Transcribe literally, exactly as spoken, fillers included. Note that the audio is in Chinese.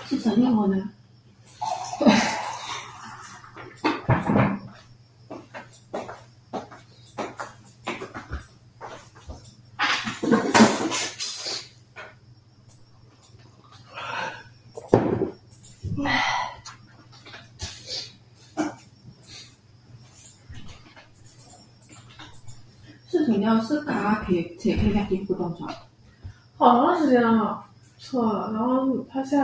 是陈英文啊。是什么？是卡可以且可以两地不动产？ 好像是这样啊，错了。然后他现在